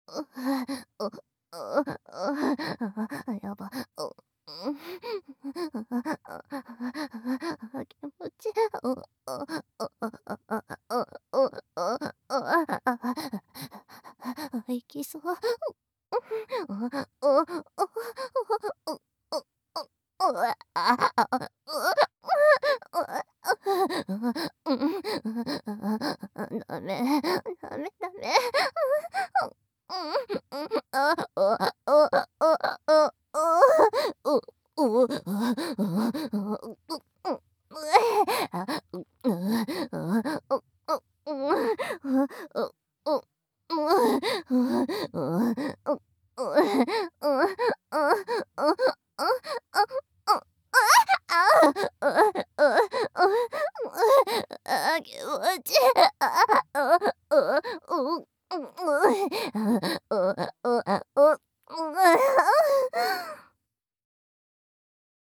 やば。気持ちいい。いきそう。ダメ、ダメダメ。気持ちいい。